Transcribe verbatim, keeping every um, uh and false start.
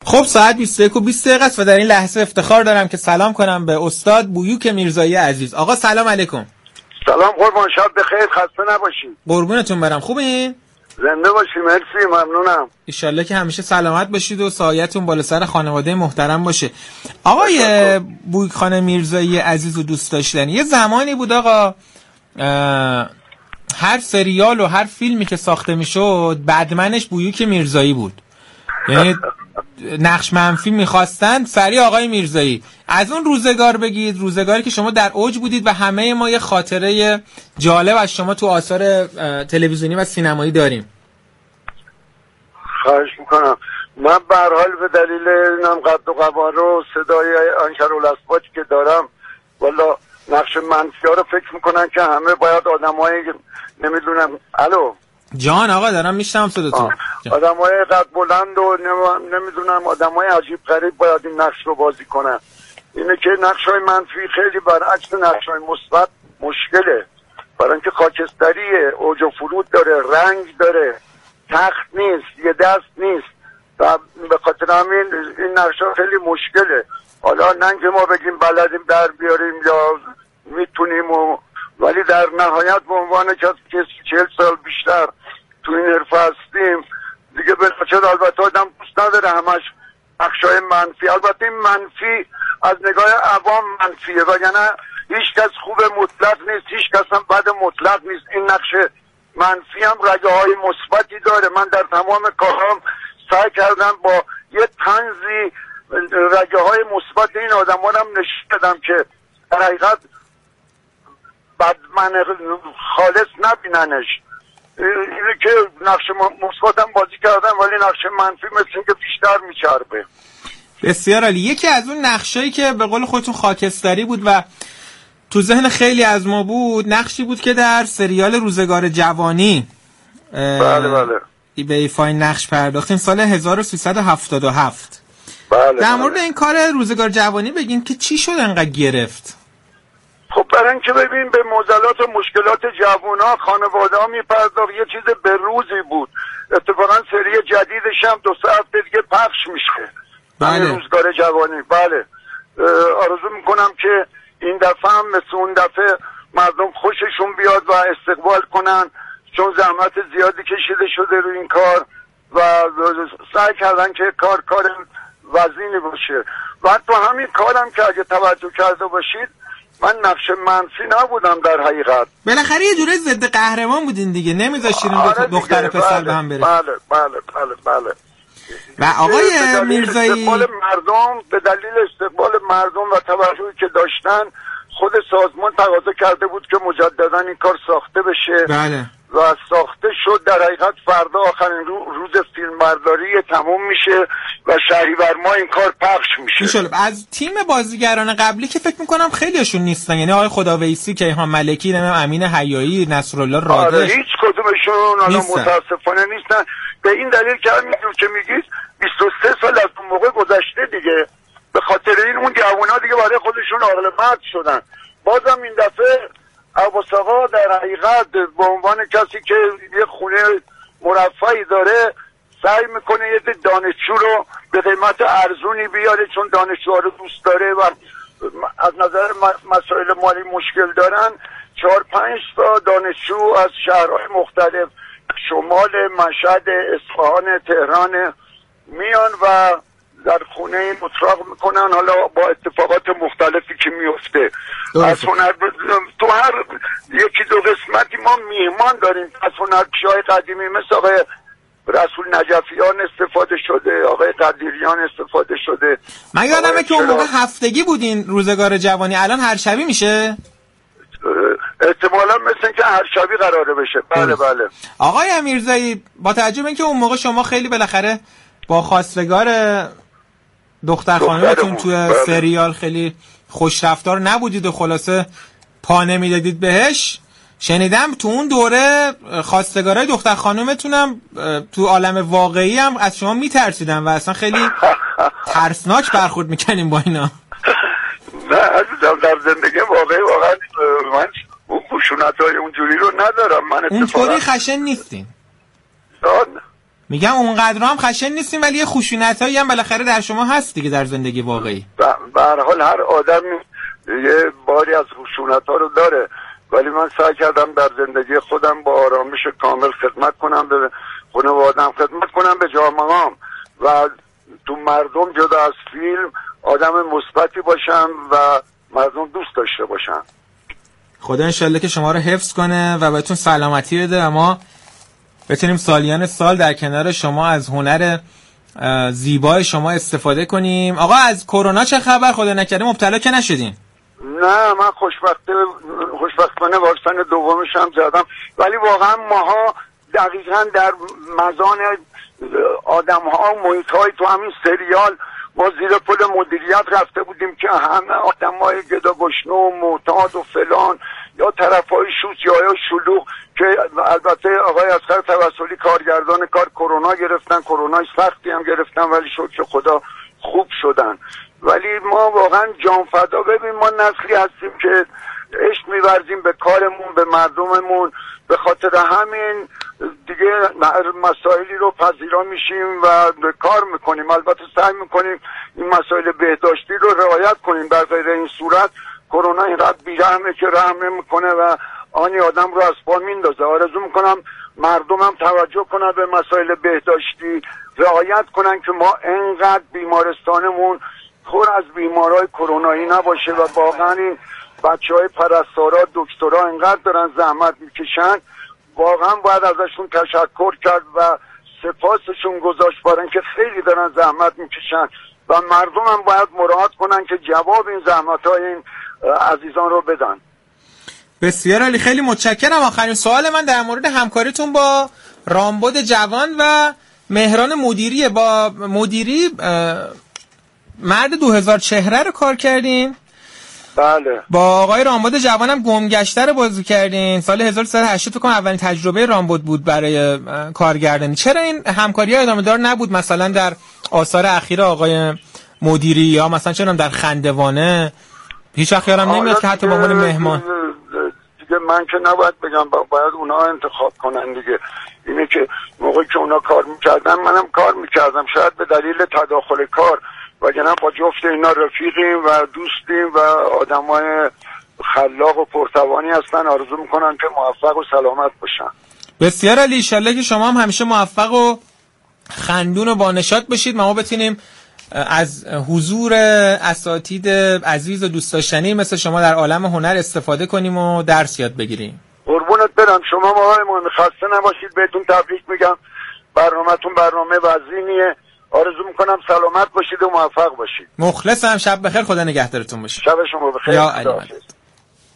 خب ساعت بیست و یک و بیست دقیقه است و در این لحظه افتخار دارم که سلام کنم به استاد بویوک میرزایی عزیز. آقا سلام علیکم. سلام قربان، شب بخیر، خسته نباشید. قربونتون برم. خوبین؟ زنده باشید، مرسی، ممنونم. ان که همیشه سلامت باشید و سایتون بالا سر خانواده محترم باشه. آقای بویوک خان میرزایی عزیز و دوست داشتنی، یه زمانی بود آقا هر سریال و هر فیلمی که ساخته میشد بدمنش بویوک میرزایی بود. یعنی نقش منفی میخواستن سریع آقای میرزایی. از اون روزگار بگید، روزگاری که شما در اوج بودید و همه ما یه خاطره جالب از شما تو آثار تلویزیونی و سینمایی داریم. خواهش میکنم. من به هر حال به دلیل اینم قد و قواره و صدای انکرالاسباتی که دارم، والا نقش منفی ها رو فکر میکنن که همه باید آدمای نمیدونم. الو جان آقا دارم میشنم صداتون. آدمای قد بلند و نمیدونم آدمای عجیب غریب باید این نقش رو بازی کنن. اینه که نقش های منفی خیلی برعکس نقش های مثبت مشکله، برای اینکه خاکستریه، اوج و فرود داره، رنگ داره، تخت نیست، یه دست نیست و به خاطر همین این نقش ها خیلی مشکله. حالا نه که ما بگیم بلدیم در بیاریم یا میتونیم و ولی در نهایت به عنوان کسی که چهل سال بیشتر تو این حرفه هستیم دیگه به نچه البته آدم دوست نداره همش نقشای منفی. البته این منفی از نگاه عوام منفیه و یعنی هیچ کس خوب مطلق نیست، هیچ کس هم بد مطلق نیست. این نقش منفی هم رگه های مثبتی داره. من در تمام کارام سعی کردم با یه طنزی رگه های مثبت این آدم هم نشون بدم که در حقیقت بدمن خالص نبیننش. اینه که نقش مثبت هم بازی کردم ولی نقش منفی مثل این که بیشتر میچربه. بسیار عالی. یکی از اون نقشایی که به قول خودتون خاکستری بود و تو ذهن خیلی از ما بود، نقشی بود که در سریال روزگار جوانی بله بله به ایفای نقش پرداختیم سال هزار و سیصد و هفتاد و هفت. بله در مورد بله. این کار روزگار جوانی بگین که چی شد انقدر گرفت؟ خب برای اینکه ببین به معضلات و مشکلات جوونا خانواده ها میپرداخت، یه چیز به روزی بود. اتفاقا سری جدیدش هم دو سه هفته دیگه پخش میشه. بله. روزگار جوانی. بله آرزو میکنم که این دفعه هم مثل اون دفعه مردم خوششون بیاد و استقبال کنن، چون زحمت زیادی کشیده شده روی این کار و سعی کردن که کار کار وزینی باشه. و تو همین کارم که اگه توجه کرده باشید من نقش منفی نبودم در حقیقت. بالاخره یه جوری ضد قهرمان بودین دیگه، نمیذاشتین آره دختر پسر بله، به هم بره. بله بله بله بله. و آقای میرزایی استقبال مردم، به دلیل استقبال مردم و توجهی که داشتن خود سازمان تقاضا کرده بود که مجددا این کار ساخته بشه. بله. و ساخته شد. در حقیقت فردا آخرین روز فیلم برداری تموم میشه و شهریور ماه این کار پخش میشه. انشالله. از تیم بازیگران قبلی که فکر میکنم خیلیشون نیستن، یعنی آقای خداویسی، کیهان ملکی، نمیدونم امین حیایی، نصرالله رادش، آره هیچ کدومشون الان متاسفانه نیستن. به این دلیل که همینجور که میگید بیست و سه سال از اون موقع گذشته دیگه، به خاطر این اون جوونا دیگه برای خودشون عاقل مرد شدن. بازم این دفعه عباس آقا در حقیقت به عنوان کسی که یه خونه مرفعی داره سعی میکنه یه دانشجو رو به قیمت ارزونی بیاره، چون دانشجوها رو دوست داره و از نظر مسائل مالی مشکل دارن. چهار پنج تا دانشجو از شهرهای مختلف، شمال، مشهد، اصفهان، تهران میان و در خونه این اتراق میکنن، حالا با اتفاقات مختلفی که میفته. از هنر تو هر یکی دو قسمتی ما میهمان داریم. از هنرپیشه‌های قدیمی مثل آقای رسول نجفیان استفاده شده، آقای قدیریان استفاده شده. من یادمه که اون موقع هفتگی بودین روزگار جوانی، الان هر شبی میشه؟ احتمالا مثل اینکه هر شبی قراره بشه. بله بله. آقای میرزایی، با توجه به اینکه اون موقع شما خیلی بالاخره با خواستگار دختر خانومتون توی بله. سریال خیلی خوش رفتار نبودید و خلاصه پا نمیدادید بهش، شنیدم تو اون دوره خواستگارای دختر خانومتونم تو عالم واقعی هم از شما میترسیدن و اصلا خیلی ترسناک برخورد میکنیم با اینا. نه عزیزم، در زندگی واقعی واقعا من اون خشونت‌های اونجوری رو ندارم. من اونطوری خشن نیستین. میگم اونقدر هم خشن نیستیم، ولی یه خشونتایی هم بالاخره در شما هست دیگه در زندگی واقعی. به هر حال هر آدمی یه باری از خشونت‌ها رو داره، ولی من سعی کردم در زندگی خودم با آرامش کامل خدمت کنم، به خانواده‌ام خدمت کنم، به جامعه‌ام و تو مردم جدا از فیلم آدم مثبتی باشم و مردم دوست داشته باشن. خدا انشالله که شما رو حفظ کنه و بهتون سلامتی بده و ما بتونیم سالیان سال در کنار شما از هنر زیبای شما استفاده کنیم. آقا از کرونا چه خبر؟ خدا نکرده مبتلا که نشدین؟ نه من خوشبخته خوشبختانه واکسن دومش هم زدم، ولی واقعا ماها دقیقاً در مزان آدم‌ها محیط‌های تو همین سریال ما زیر پل مدیریت رفته بودیم که همه آدم‌های گداگشنه و معتاد و فلان یا طرفای شوت یا یا شلوغ، که البته آقای اصغر توسلی کارگردان کار کرونا گرفتن، کرونای سختی هم گرفتن ولی شکر خدا خوب شدن. ولی ما واقعا جان فدا، ببین ما نسلی هستیم که عشق می‌ورزیم به کارمون، به مردممون، به خاطر همین دیگه مسائلی رو پذیرا میشیم و به کار میکنیم. البته سعی میکنیم این مسائل بهداشتی رو رعایت کنیم، در غیر این صورت کرونا اینقدر بیرحمه که رحم نمیکنه و آنی آدم رو از پا میندازه. آرزو میکنم مردمم توجه کنن به مسائل بهداشتی، رعایت کنن که ما انقدر بیمارستانمون پر از بیمارای کرونایی نباشه و واقعا این بچهای پرستارا دکترها انقدر دارن زحمت میکشن، واقعا باید ازشون تشکر کرد و سپاسشون گذاشت، برای اینکه خیلی دارن زحمت میکشن و مردم هم باید مراعات کنن که جواب این زحمت‌های این عزیزان رو بدن. بسیار عالی، خیلی متشکرم. آخرین سوال من در مورد همکاریتون با رامبد جوان و مهران مدیری. با مدیری مرد دو هزار چهره رو کار کردین؟ بله. با آقای رامبد جوانم گمگشته رو بازی کردین. سال هزار و سیصد و هشتاد فکر کنم اولین تجربه رامبد بود برای کارگردانی. چرا این همکاری‌ها ادامه دار نبود مثلا در آثار اخیر آقای مدیری یا مثلا چرا در خندوانه؟ هیچ وقت یادم نمیاد که حتی با عنوان مهمان. دیگه من که نباید بگم، باید اونا انتخاب کنن دیگه. اینه که موقعی که اونا کار میکردن منم کار میکردم، شاید به دلیل تداخل کار، وگرنه با جفت اینا رفیقیم و دوستیم و آدمای خلاق و پرتوانی هستن. آرزو میکنم که موفق و سلامت باشن. بسیار عالی، ان شاءالله که شما هم همیشه موفق و خندون و با نشاط بشید، ما بتونیم از حضور اساتید عزیز و دوست داشتنی مثل شما در عالم هنر استفاده کنیم و درس یاد بگیریم. قربونت برم. شما آقای مهم خسته نباشید، بهتون تبریک میگم. برنامه‌تون برنامه وزینیه. آرزو میکنم سلامت باشید و موفق باشید. مخلصم. شب بخیر، خدا نگهدارتون باشه. شب شما بخیر. یا علی.